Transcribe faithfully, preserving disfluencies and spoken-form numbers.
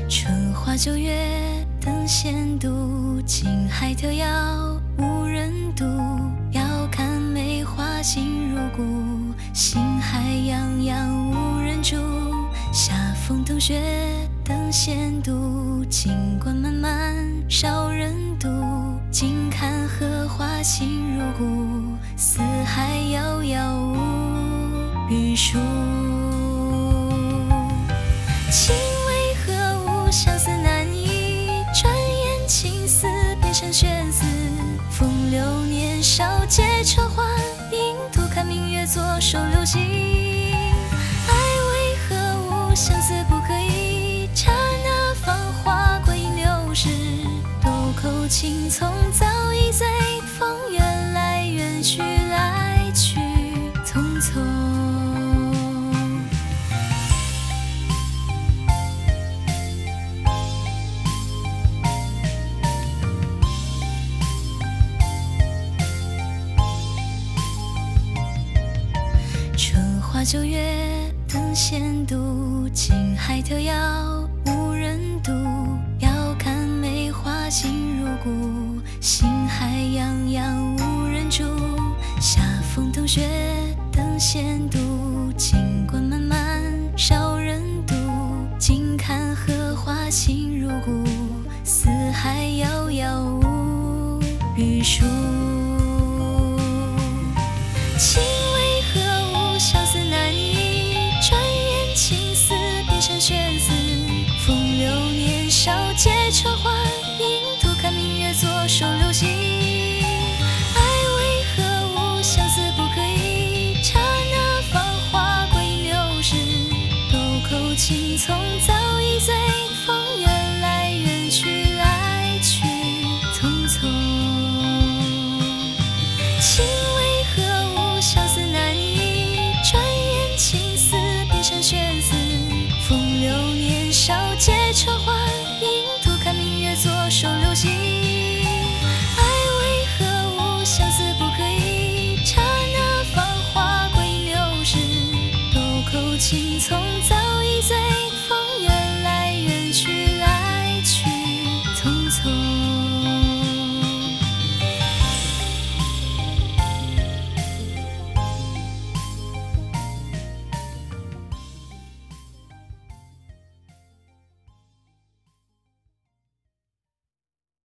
春花秋月等闲读，青海迢遥无人渡。遥看梅花心如故，心海洋洋无人住。夏风冬雪等闲读，金冠漫漫少人渡。近看荷花心如故，四海遥遥无余数。情为何物，相思难抑，转眼青丝变成玄丝。风流年少皆车还，影徒看明月作手留心。爱为何物，相思不可议，刹那芳华归影流逝。豆蔻青葱早已醉，风远来远去，来去匆匆。春花秋月等闲读，青海迢遥无人渡。遥看梅花心如故，心海洋洋无人住。夏风冬雪等闲读，金冠漫漫少人渡。近看荷花心如故，四海遥遥无余数。情为何物，相思难抑，转眼青丝变成玄丝。风流年少皆车还，影徒看明月作手留心。爱为何物，相思不可议，刹那芳华归影流逝。豆蔻青葱早已醉，风